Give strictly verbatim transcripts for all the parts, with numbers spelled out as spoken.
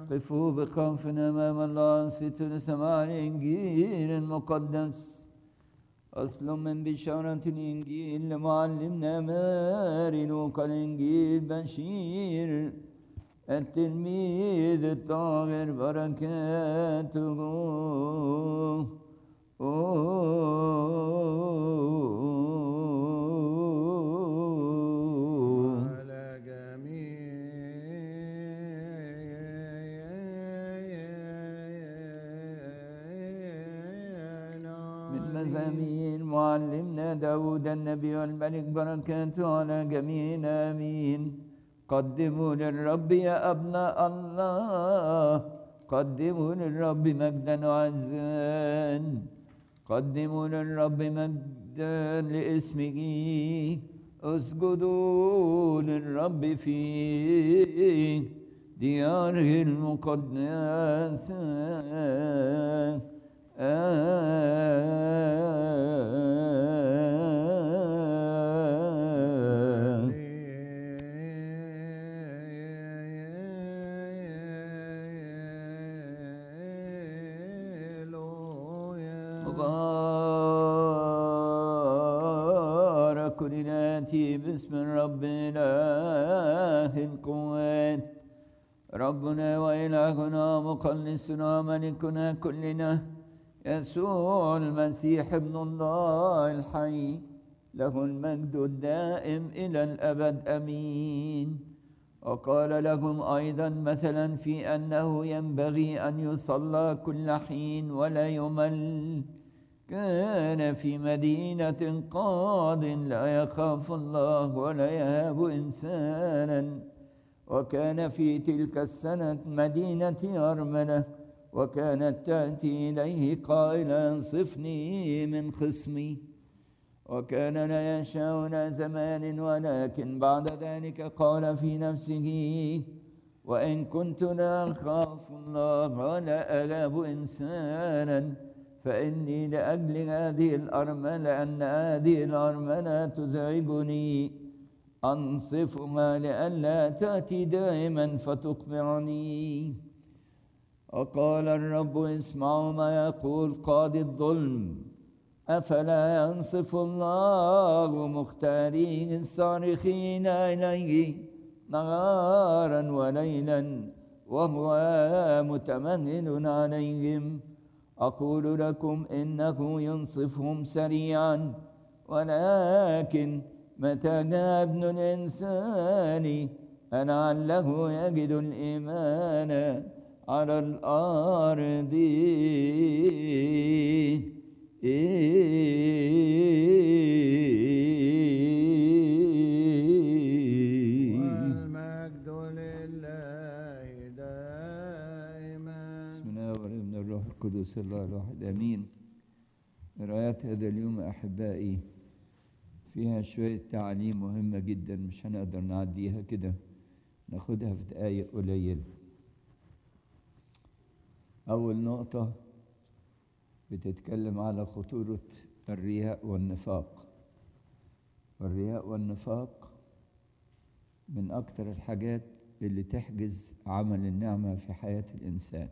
قفوا بخوف أمام الله أنصتوا لسماع الإنجيل المقدس. أصل من بشارة الإنجيل لمعلمنا ماري لوقا الإنجيل بشير التلميذ الطاهر بركاته على جميعنا. من مزامير معلمنا داود النبي والملك بركاته على جميعنا آمين. قدموا للرب يا أبناء الله، قدموا للرب مجدا وعزا، قدموا للرب مجدا لاسمه، اسجدوا للرب في دياره المقدسة. مبارك الآتي باسم الرب إله القوات، ربنا وإلهنا مخلصنا ملكنا كلنا يسوع المسيح ابن الله الحي، له المجد الدائم إلى الأبد آمين. وقال لهم أيضا مثلا في أنه ينبغي أن يصلى كل حين ولا يمل. كان في مدينة قاض لا يخاف الله ولا يهاب إنسانا، وكان في تلك السنة مدينة أرملة، وكانت تأتي إليه قائلا انصفني من خصمي. وكان لا يشاء زمان، ولكن بعد ذلك قال في نفسه وإن كنت لا أخاف الله ولا أغاب إنسانا فإني لأجل هذه الأرملة أن هذه الأرملة تزعجني أنصفها لئلا تأتي دائما فتقمعني. وقال الرب اسمعوا ما يقول قاضي الظلم، أفلا ينصف الله مختارين الصارخين إليه نهارا وليلا وهو متمهل عليهم؟ أقول لكم إنه ينصفهم سريعا، ولكن متى جاء ابن الإنسان لعله يجد الإيمان على الأرض. والمجد لله دائما. بسم الله والابن الروح القدس الله الواحد آمين. قراءات هذا اليوم أحبائي فيها شوية تعاليم مهمة جدا، مش هنقدر نعديها كده، ناخدها في دقايق قليل. أول نقطة بتتكلم على خطورة الرياء والنفاق. والرياء والنفاق من أكتر الحاجات اللي تحجز عمل النعمة في حياة الإنسان،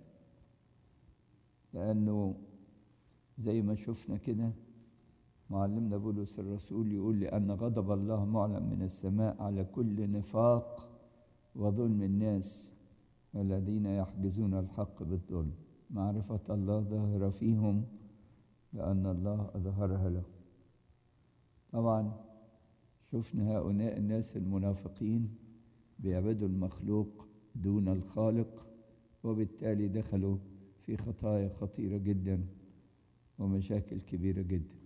لأنه زي ما شفنا كده معلمنا بولس الرسول يقول لأن غضب الله معلن من السماء على كل نفاق وظلم الناس الذين يحجزون الحق بالظلم، معرفة الله ظاهرة فيهم لأن الله أظهرها له. طبعا شفنا هؤلاء الناس المنافقين بيعبدوا المخلوق دون الخالق، وبالتالي دخلوا في خطايا خطيرة جدا ومشاكل كبيرة جدا،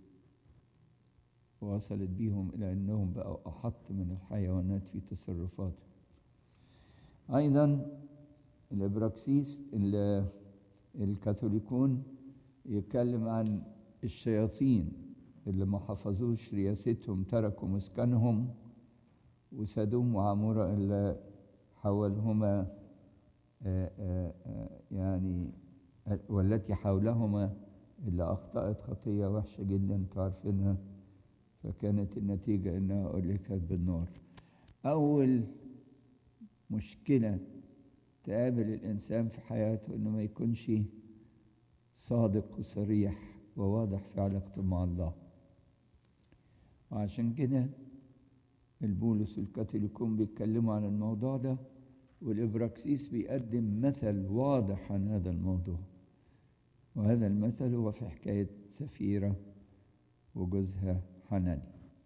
وصلت بيهم إلى أنهم بقوا أحط من الحيوانات في تصرفاتهم. أيضا الإبراكسيس الكاثوليكون يتكلم عن الشياطين اللي ما حفظوش رياستهم، تركوا مسكنهم، وسدوم وعمورة اللي حولهما آآ آآ يعني والتي حولهما اللي أخطأت خطية وحشة جدا تعرفينها، فكانت النتيجة إنها أهلكت بالنار. أول مشكلة تقابل الإنسان في حياته إنه ما يكونش صادق وصريح وواضح في علاقته مع الله. وعشان كده البولس والكاثوليكون بيتكلموا عن الموضوع ده، والإبراكسيس بيقدم مثل واضح عن هذا الموضوع. وهذا المثل هو في حكاية سفيرة وجوزها حناني.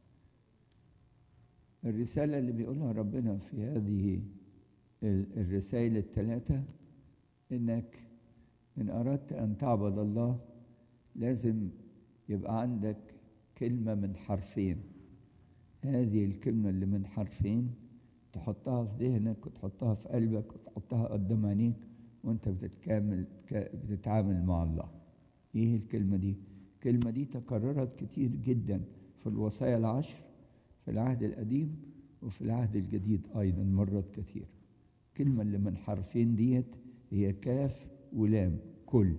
الرسالة اللي بيقولها ربنا في هذه الرسائل الثلاثة إنك إن أردت أن تعبد الله لازم يبقى عندك كلمة من حرفين. هذه الكلمة اللي من حرفين تحطها في ذهنك وتحطها في قلبك وتحطها قدام عينيك وانت بتتكامل بتتعامل مع الله. ايه الكلمة دي؟ الكلمة دي تكررت كتير جدا في الوصايا العشر في العهد القديم وفي العهد الجديد أيضا مرات كثير. الكلمة اللي من حرفين ديت هي كاف ولام. كل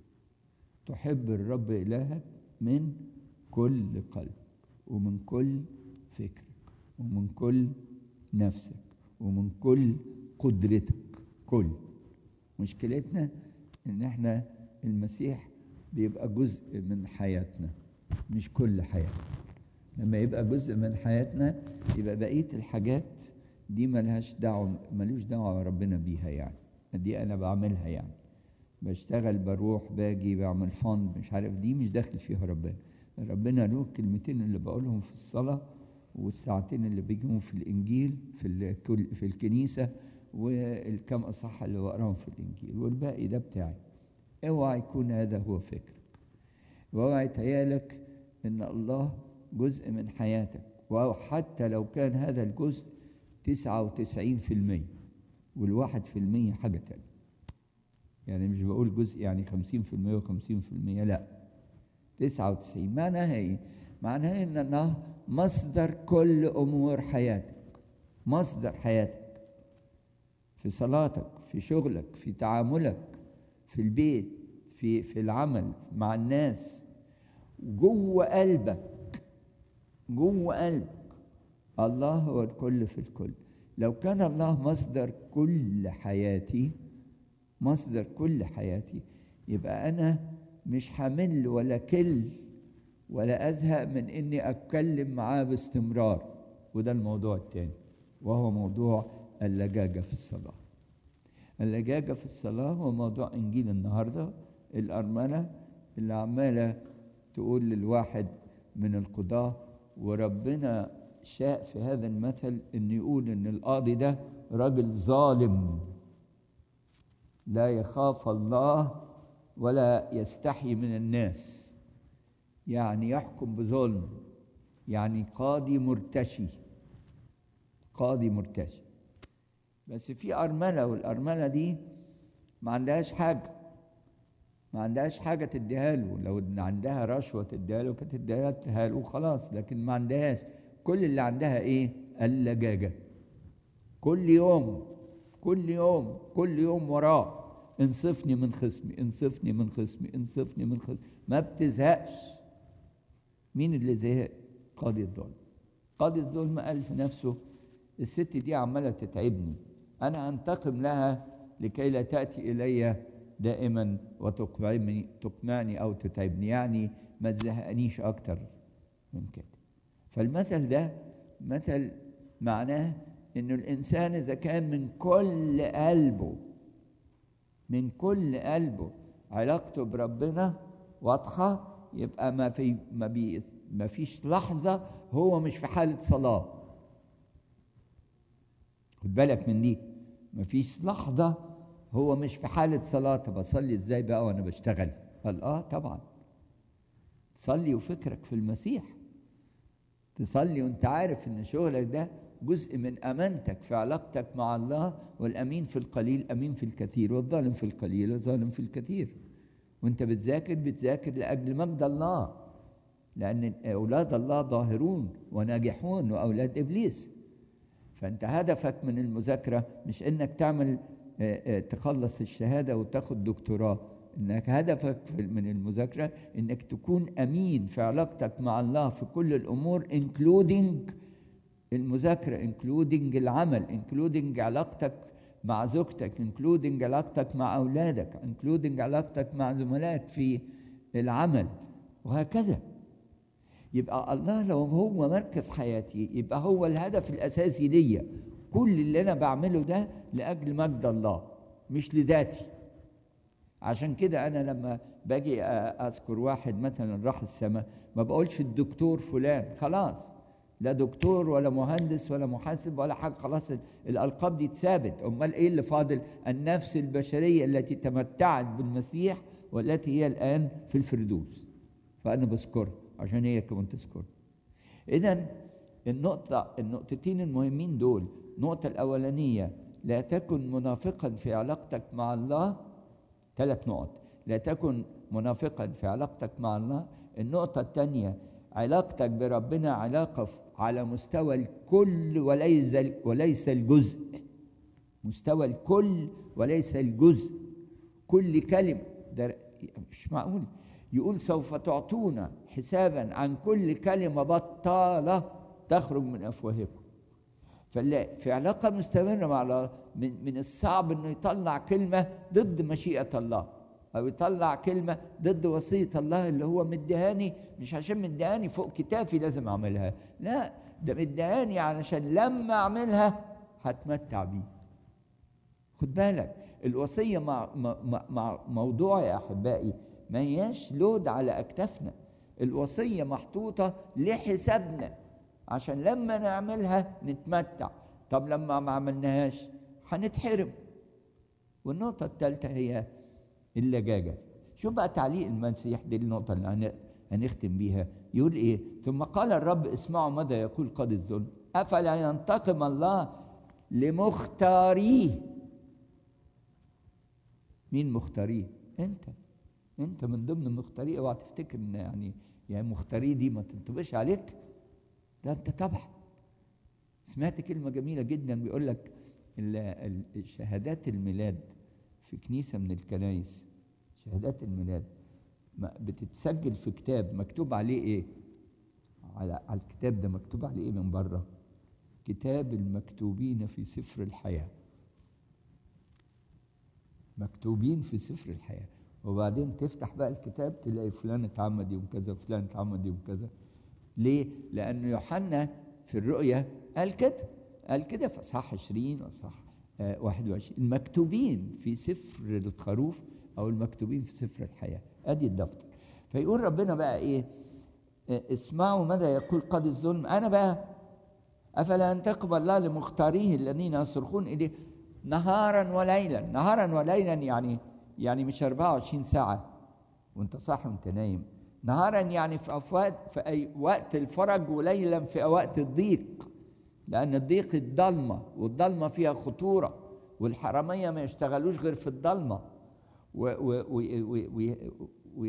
تحب الرب إلهك من كل قلب ومن كل فكرك ومن كل نفسك ومن كل قدرتك. كل مشكلتنا ان احنا المسيح بيبقى جزء من حياتنا مش كل حياتنا. لما يبقى جزء من حياتنا يبقى بقية الحاجات دي ملهاش دعوة ملوش دعوة ربنا بيها. يعني دي انا بعملها، يعني بشتغل بروح باجي بعمل فند مش عارف، دي مش داخل فيها ربنا. ربنا له الكلمتين اللي بقولهم في الصلاة والساعتين اللي بيجيهم في الإنجيل في في الكنيسة والكم أصحى اللي بقراهم في الإنجيل، والباقي ده بتاعي. اوعى يكون هذا هو فكرك، واوعى يتهيألك إن الله جزء من حياتك، وحتى لو كان هذا الجزء تسعة وتسعين في المية والواحد في المية حاجة تانية. يعني مش بقول جزء يعني خمسين في المية وخمسين في المية، لا، تسعة وتسعين. معناها ايه؟ معناها ان الله مصدر كل امور حياتك، مصدر حياتك في صلاتك، في شغلك، في تعاملك، في البيت، في في العمل مع الناس، جوه قلبك، جوه قلبك. الله هو الكل في الكل. لو كان الله مصدر كل حياتي، مصدر كل حياتي، يبقى انا مش همل ولا كل ولا أزهق من إني أتكلم معاه باستمرار. وده الموضوع الثاني، وهو موضوع اللجاجة في الصلاة. اللجاجة في الصلاة هو موضوع إنجيل النهاردة. الأرملة اللي عمالة تقول للواحد من القضاة، وربنا شاء في هذا المثل إن يقول إن القاضي ده راجل ظالم لا يخاف الله ولا يستحي من الناس، يعني يحكم بظلم، يعني قاضي مرتشي، قاضي مرتشي. بس في أرملة، والأرملة دي ما عندهاش حاجة، ما عندهاش حاجة تديها له. لو عندها رشوة تديها له كانت تديها له وخلاص، لكن ما عندهاش. كل اللي عندها إيه؟ اللجاجة. كل يوم كل يوم كل يوم وراه، انصفني من خصمي، انصفني من خصمي، انصفني من خصمي، ما بتزهقش. مين اللي زهق؟ قاضي الظلم. قاضي الظلم قال في نفسه الست دي عمالة تتعبني، أنا أنتقم لها لكي لا تأتي إلي دائما وتقمعني تقمعني أو تتعبني، يعني ما تزهقنيش أكتر من كده. فالمثل ده مثل معناه إنه الإنسان إذا كان من كل قلبه من كل قلبه علاقته بربنا واضحة، يبقى ما في ما, بي ما فيش لحظة هو مش في حالة صلاة. خد بالك من دي، ما فيش لحظة هو مش في حالة صلاة. طب أصلي إزاي بقى وأنا بشتغل؟ قال آه طبعا تصلي وفكرك في المسيح، تصلي وأنت عارف إن شغلك ده جزء من أمانتك في علاقتك مع الله. والأمين في القليل أمين في الكثير، والظالم في القليل ظالم في الكثير. وأنت بتذاكر بتذاكر لأجل مجد الله، لأن أولاد الله ظاهرون وناجحون وأولاد إبليس. فأنت هدفك من المذاكرة مش إنك تعمل تخلص الشهادة وتاخد دكتوراه، إنك هدفك من المذاكرة إنك تكون أمين في علاقتك مع الله في كل الأمور، including المذاكرة، including العمل، including علاقتك مع زوجتك، انكلودنج علاقتك مع أولادك، انكلودنج علاقتك مع زملائك في العمل، وهكذا. يبقى الله لو هو مركز حياتي يبقى هو الهدف الأساسي ليا. كل اللي أنا بعمله ده لأجل مجد الله مش لذاتي. عشان كده أنا لما باجي أذكر واحد مثلا راح السماء ما بقولش الدكتور فلان، خلاص لا دكتور ولا مهندس ولا محاسب ولا حاجة، خلاص الألقاب دي اتثابت. أمال إيه اللي فاضل؟ النفس البشرية التي تمتعت بالمسيح والتي هي الآن في الفردوس، فأنا بذكرها عشان هي كمان تذكر. إذن النقطة النقطتين المهمين دول، النقطة الأولانية لا تكن منافقا في علاقتك مع الله، ثلاث نقط، لا تكن منافقا في علاقتك مع الله. النقطة الثانية علاقتك بربنا علاقة على مستوى الكل وليس وليس الجزء، مستوى الكل وليس الجزء. كل كلمة، ده مش معقول يقول سوف تعطونا حسابا عن كل كلمة بطالة تخرج من أفواهكم. فلا في علاقة مستمرة مع الله من, من الصعب أنه يطلع كلمة ضد مشيئة الله، أو يطلع كلمة ضد وصية الله اللي هو مدهاني، مش عشان مدهاني فوق كتافي لازم أعملها، لا، ده مدهاني علشان لما أعملها هتمتع بيه. خد بالك الوصية مع, مع, مع موضوع يا أحبائي ما هياش لود على أكتافنا، الوصية محطوطة لحسابنا عشان لما نعملها نتمتع. طب لما ما عملناهاش هنتحرم. والنقطة الثالثة هي اللجاجة. شوف بقى تعليق المسيح، دي النقطة اللي هنختم بيها. يقول إيه؟ ثم قال الرب اسمعوا ماذا يقول قاضي الظلم، أفلا ينتقم الله لمختاريه. مين مختاريه؟ أنت أنت من ضمن المختاريه. اوعى تفتكر إن يعني يعني مختاريه دي ما تنطبقش عليك، ده أنت طبعا. سمعت كلمة جميلة جدا بيقول لك شهادات الميلاد في كنيسة من الكنائس، شهادات الميلاد بتتسجل في كتاب مكتوب عليه ايه؟ على على الكتاب ده مكتوب عليه ايه من بره؟ كتاب المكتوبين في سفر الحياة. مكتوبين في سفر الحياة. وبعدين تفتح بقى الكتاب تلاقي فلان اتعمد يوم كذا وفلان اتعمد يوم كذا. ليه؟ لأنه يوحنا في الرؤيا قال كده، قال كده في اصحاح عشرين واصحاح واحد وعشرين، المكتوبين في سفر الخروف او المكتوبين في سفر الحياه. ادي الدفتر. فيقول ربنا بقى ايه؟ اسمعوا ماذا يقول قاضي الظلم. انا بقى افلا ينتقم الله لمختاريه الذين يصرخون اليه نهارا وليلا. نهارا وليلا يعني يعني مش أربعة وعشرين ساعه وانت صاحي وانت نايم. نهارا يعني في أفوات في أي وقت الفرج، وليلا في وقت الضيق، لأن الضيق الضلمة، والضلمة فيها خطورة، والحرامية ما يشتغلوش غير في الضلمة، و و و و و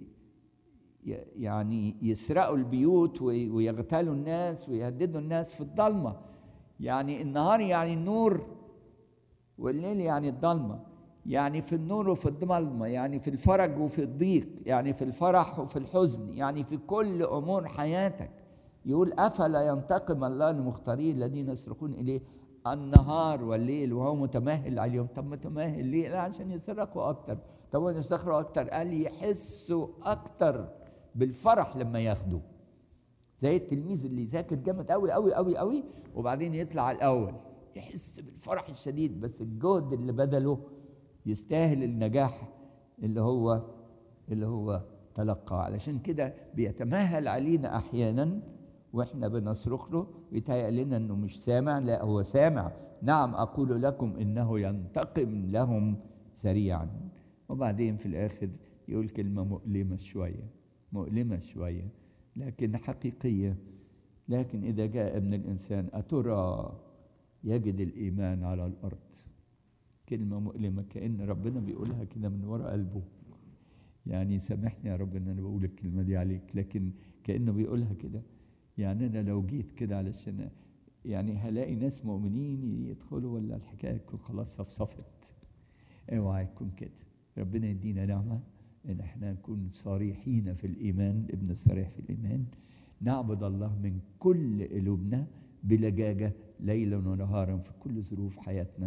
يعني يسرقوا البيوت ويغتالوا الناس ويهددوا الناس في الضلمة. يعني النهار يعني النور، والليل يعني الضلمة. يعني في النور وفي الضلمة، يعني في الفرج وفي الضيق، يعني في الفرح وفي الحزن، يعني في كل أمور حياتك. يقول أفلا ينتقم الله لمختاريه الذين يصرخون إليه النهار والليل وهو متمهل عليهم. طب متمهل ليه؟ لا عشان يسرقوا أكتر. طب يسرقوا أكتر قال يحسوا أكتر بالفرح لما ياخدوا. زي التلميذ اللي يذاكر جامد قوي قوي قوي قوي وبعدين يطلع الأول، يحس بالفرح الشديد، بس الجهد اللي بدله يستاهل النجاح اللي هو اللي هو تلقى. علشان كده بيتمهل علينا احيانا واحنا بنصرخ له، ويتهيأ لنا انه مش سامع. لا هو سامع. نعم اقول لكم انه ينتقم لهم سريعا. وبعدين في الاخر يقول كلمه مؤلمه شويه، مؤلمه شويه لكن حقيقيه. لكن اذا جاء ابن الانسان اترى يجد الايمان على الارض. كلمة مؤلمة، كأن ربنا بيقولها كده من وراء قلبه. يعني سامحني يا رب ان انا بقول الكلمة دي عليك، لكن كأنه بيقولها كده. يعني انا لو جيت كده علشان يعني هلاقي ناس مؤمنين يدخلوا ولا الحكاية تكون خلاص صفصفت. اوعى يكون كده. ربنا يدينا نعمة ان احنا نكون صريحين في الايمان، ابن الصريح في الايمان، نعبد الله من كل قلوبنا بلجاجة ليلا ونهارا في كل ظروف حياتنا،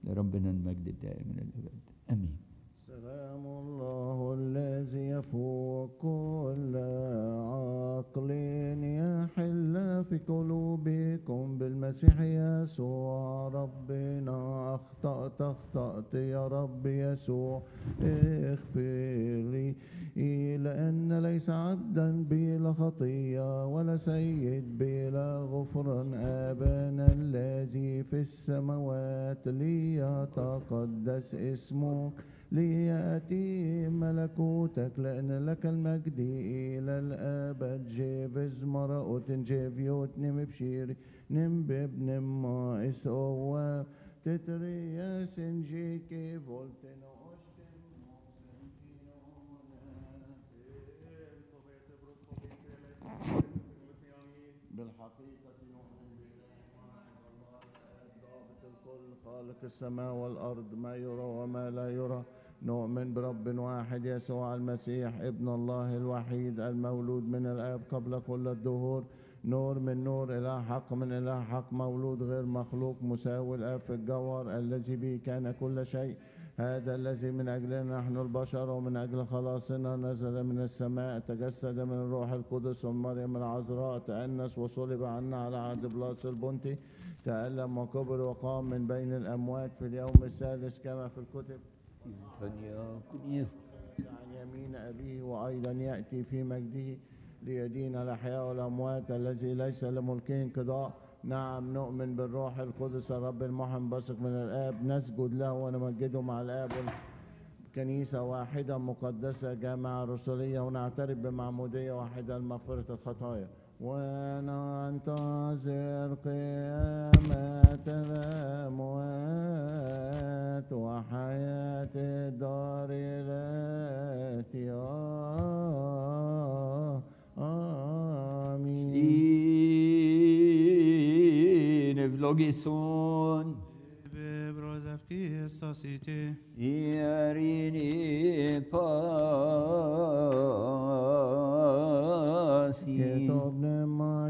لربنا المجد الدائم إلى الأبد آمين. سلام الله الذي يفوق كل عقل يحل في قلوبكم بالمسيح يسوع ربنا. أخطأت أخطأت يا رب يسوع اغفر لي، لأن ليس عبدا بلا خطية ولا سيد بلا غفران. أبانا الذي في السماوات ليتقدس اسمك، ليأتي ملكوتك، لأن لك المجد إلى الأبد. جيفز مرأوت جيفيوت نم بشيري نم بب نم ما إسوا تترياس جيكي فولتن بالحقيقة نؤمن بإله واحد الله الآب ضابط الكل خالق السماء والأرض، ما يرى وما لا يرى. نؤمن برب واحد يسوع المسيح ابن الله الوحيد المولود من الآب قبل كل الدهور، نور من نور، إله حق من إله حق، مولود غير مخلوق، مساوي الآب في الجوهر، الذي به كان كل شيء. هذا الذي من أجلنا نحن البشر ومن أجل خلاصنا نزل من السماء، تجسد من الروح القدس ومريم العذراء، تأنس وصلب عنا على عهد بلاس البنطي، تألم وكبر وقام من بين الأموات في اليوم الثالث كما في الكتب، عن يمين أبيه، وأيضا يأتي في مجده ليدين الأحياء والأموات، الذي ليس لملكه انقضاء. نعم نؤمن بالروح القدس الرب المحن بثق من الآب، نسجد له ونمجده مع الآب، كنيسة واحدة مقدسة جامعة رسولية، ونعترف بمعمودية واحدة لمغفرة الخطايا، وننتظر قيامة الأموات وحياة الدار التي آمين. Ευλογήσον η ειρήνη πάση Και το πνεύμα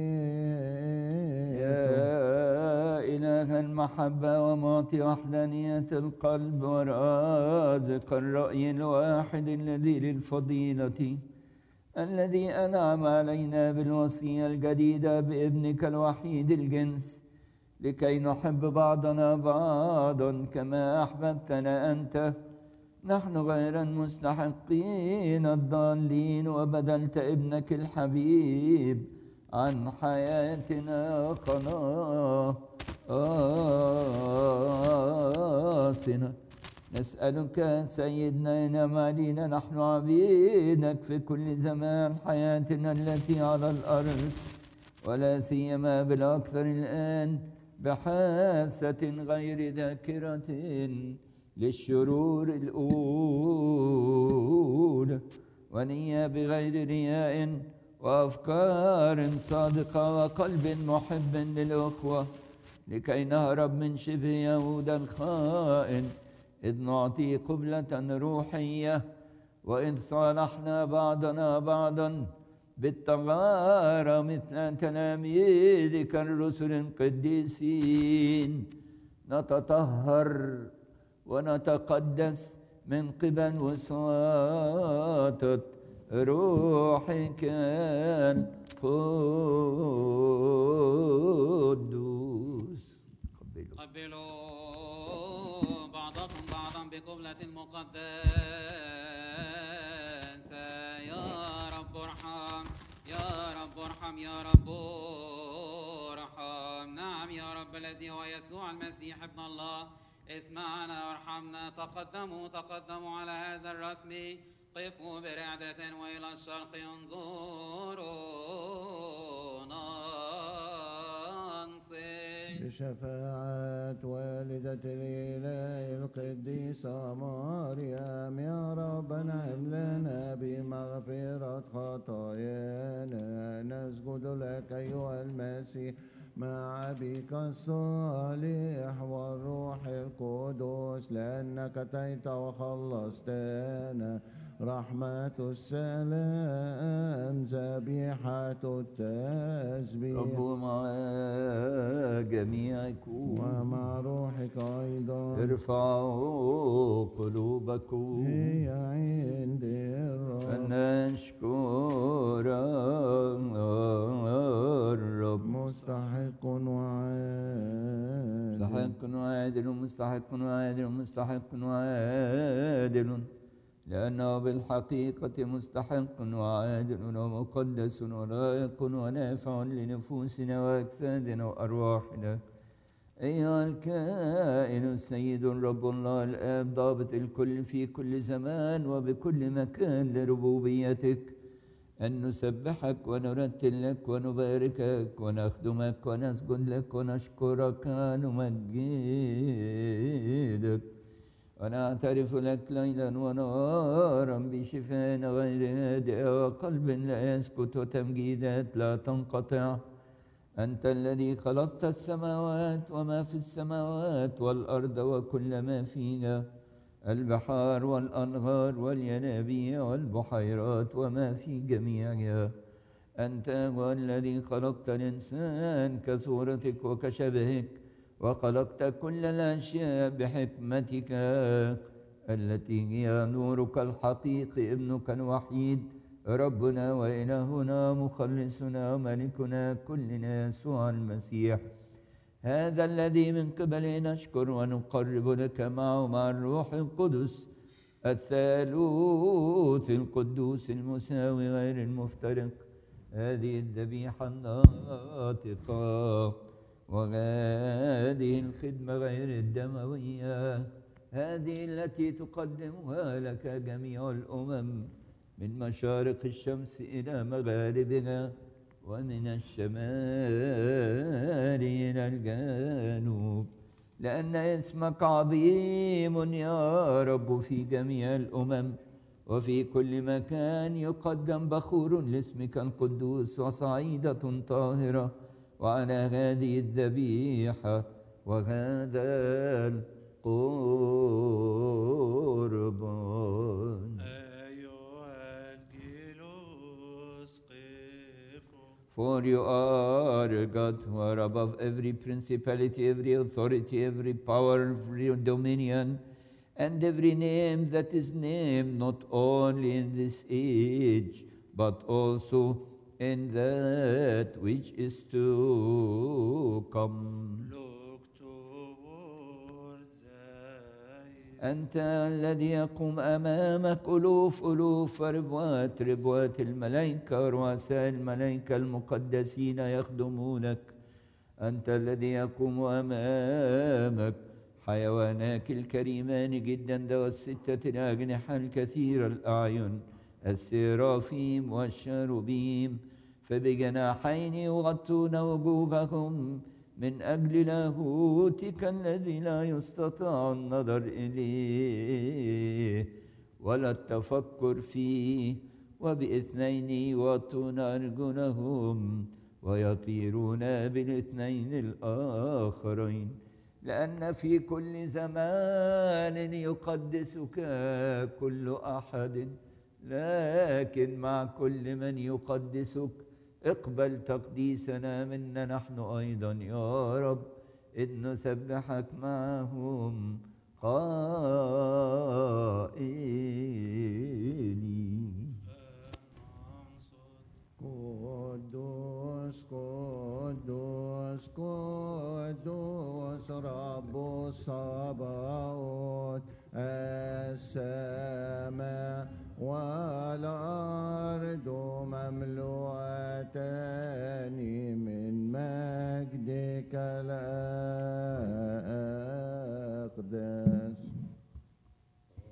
يا إله المحبة ومعطي وحدانية القلب ورازق الرأي الواحد الذي للفضيلة، الذي أنعم علينا بالوصية الجديدة بابنك الوحيد الجنس، لكي نحب بعضنا بعضا كما أحببتنا أنت، نحن غير المستحقين الضالين، وبذلت ابنك الحبيب عن حياتنا خلاصنا. نسألك سيدنا انعم علينا نحن عبيدك في كل زمان حياتنا التي على الأرض، ولا سيما بالأكثر الآن بحاسة غير ذاكرة للشرور الأولى، ونية بغير رياء، وأفكار صادقة، وقلب محب للأخوة، لكي نهرب من شبه يهوذا الخائن، إذ نعطي قبلة روحية، وإذ صالحنا بعضنا بعضا بالتغارة مثل تلاميذك الرسل القديسين، نتطهر ونتقدس من قبل وساطة روحك القدوس. قبلوا بعضكم بعضا بقبلة مقدسة. يا رب ارحم يا رب ارحم يا رب ارحم. نعم يا رب الذي هو يسوع المسيح ابن الله، اسمعنا وارحمنا. تقدموا تقدموا على هذا الرسم، قفوا برعدة وإلى الشرق انظروا ننصت. بشفاعة والدة الإله القديسة مريم، يا رب انعم لنا بمغفرة خطايانا. نسجد لك أيها المسيح مع أبيك الصالح والروح القدس، لأنك أتيت وخلصتنا. رحمة السلام ذبيحة التسبيح رب مع جميعكم ومع روحك أيضا. ارفعوا قلوبكم هي عند الرب فنشكر الرب. مستحق وعادل مستحق وعادل مستحق وعادل مستحق وعادل، لأنه بالحقيقة مستحق وعادل ومقدس ولائق ونافع لنفوسنا وأجسادنا وأرواحنا. أيها الكائن السيد الرب الله الآب ضابط الكل في كل زمان وبكل مكان لربوبيتك، أن نسبحك ونرتل لك ونباركك ونخدمك ونسجد لك ونشكرك ونمجدك ونعترف لك ليلا ونهارا بشفاء غير هادئ وقلب لا يسكت وتمجيدات لا تنقطع. أنت الذي خلقت السماوات وما في السماوات والأرض وكل ما فيها، البحار والأنهار والينابيع والبحيرات وما في جميعها. أنت هو الذي خلقت الإنسان كصورتك وكشبهك، وخلقت كل الأشياء بحكمتك التي هي نورك الحقيقي، ابنك الوحيد ربنا وإلهنا مخلصنا وملكنا كلنا يسوع المسيح، هذا الذي من قبله نشكر ونقرب لك معه مع الروح القدس الثالوث القدوس المساوي غير المفترق، هذه الذبيحة الناطقة وهذه الخدمة غير الدموية، هذه التي تقدمها لك جميع الأمم من مشارق الشمس إلى مغاربها ومن الشمال إلى الجنوب، لأن اسمك عظيم يا رب في جميع الأمم، وفي كل مكان يقدم بخور لاسمك القدوس وصعيدة طاهرة، وعلى هذه الذبيحة وهذا القربان For you are God who are above every principality, every authority, every power, every dominion, and every name that is named, not only in this age, but also in that which is to come. أنت الذي يقوم أمامك ألوف ألوف ربوات ربوات الملائكة ورؤساء الملائكة المقدسين يخدمونك، أنت الذي يقوم أمامك حيواناك الكريمان جدا ذوى الستة الأجنحة الكثير الأعين السرافيم والشاروبيم، فبجناحين يغطون وجوههم من أجل لاهوتك الذي لا يستطاع النظر إليه ولا التفكر فيه، وباثنين يوطون أرجلهم ويطيرون بالاثنين الآخرين، لأن في كل زمان يقدسك كل أحد، لكن مع كل من يقدسك اقبل تقديسنا منا نحن أيضا يا رب، إذ نسبحك معهم قائلين قدوس قدوس قدوس رب الصباوت، السماء والأرض